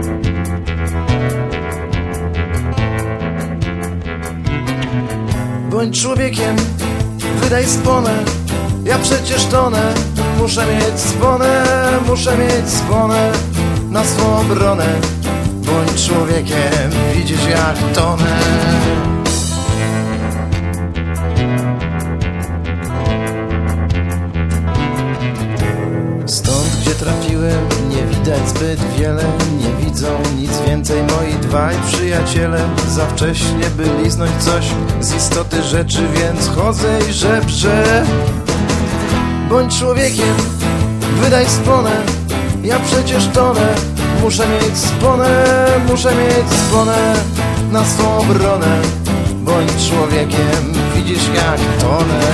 Bądź człowiekiem, wydaj sponę, ja przecież tonę. Muszę mieć sponę, muszę mieć sponę na swą obronę. Bądź człowiekiem, widzisz jak tonę. Stąd gdzie trafiłem nie widać zbyt wiele. Nie widzą nic więcej moi dwaj przyjaciele. Za wcześnie by liznąć coś z istoty rzeczy, więc chodzę i żebrzę. Bądź człowiekiem, wydaj sponę, ja przecież tonę. Muszę mieć sponę, muszę mieć sponę na swą obronę. Bądź człowiekiem, widzisz jak tonę.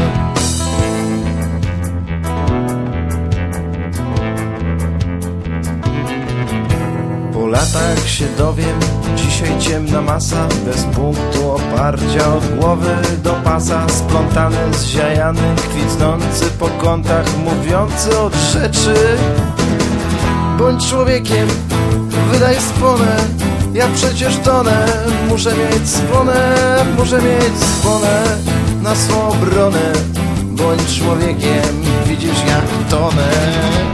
Po latach się dowiem, dzisiaj ciemna masa, bez punktu oparcia od głowy do pasa. Splątany, zziajany, kwitnący po kątach, mówiący od rzeczy. Bądź człowiekiem, wydaj sponę, ja przecież tonę. Muszę mieć sponę, muszę mieć sponę na swą obronę. Bądź człowiekiem, widzisz jak tonę.